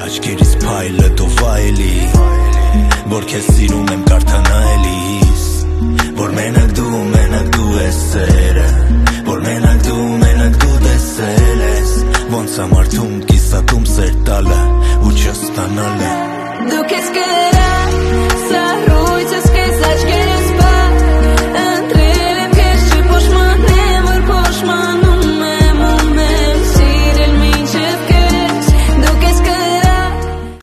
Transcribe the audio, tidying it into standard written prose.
Աչքերիս փայլը դովայելի, որ քեզ սիրում եմ կարդանայելիս, որ մենակ դու ես սերը, որ մենակ դու տեսել ես, ոնց ամարդում կիսատում սեր տալը ու չստանալը։ Դու քեզ